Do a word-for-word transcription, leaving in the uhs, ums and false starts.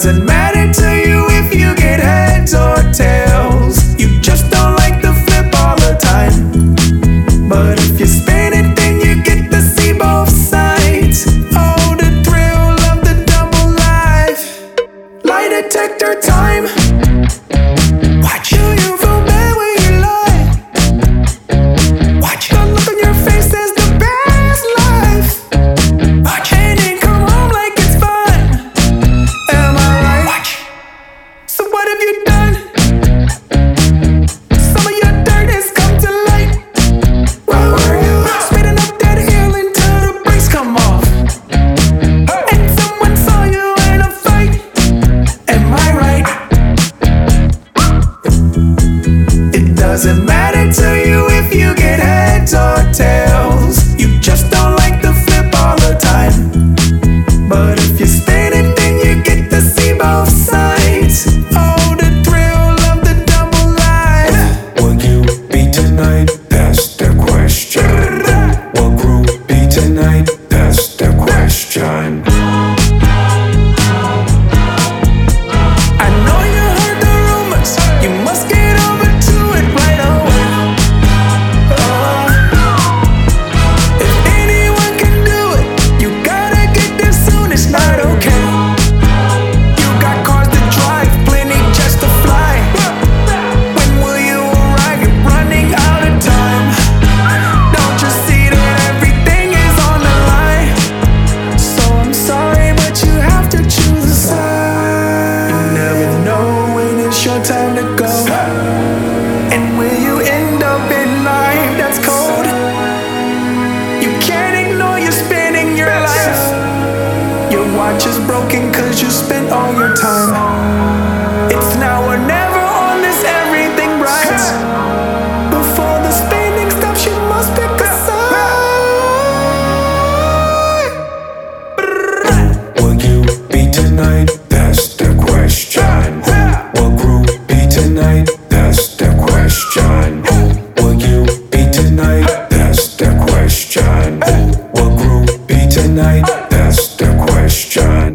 doesn't matter to you if you get heads or tails. You just don't like the flip all the time. But if you spin it, then you get to see both sides. Oh, the thrill of the double life. Lie detector time. Watch you, you feel bad when you lie. Watch the look on your face says the best life. Watch and then come home like it's fun. Am I right? Watch. So what have you done? Some of your dirt has come to light. Where were you? Speeding up that hill until the brakes come off. And someone saw you in a fight. Am I right? It doesn't matter to you if you get heads or tails. You just don't like the flip all the time. But if you spin it, then you get to see both sides. Oh, the thrill of the double life. Will you be tonight? That's the question. Will group be tonight? That's the question. I know you heard the rumors. You must get over to it right away. Oh, if anyone can do it, you gotta get there soon. It's not okay. You got cars to drive, plenty jets to fly. When will you arrive? You're running out of time. Don't you see that everything is on the line? So I'm sorry, but you have to choose a side. You never know when it's your time to go. And will you end up in life that's cold? You can't ignore you're spending your life. Your watch is broken cause you spent all your time. It's now or never on this everything bright. Before the spinning stops, you must pick a side. Will you be tonight? That's the question. Will group be tonight? That's the question. Will you be tonight? That's the question. Will group be tonight? That's the question.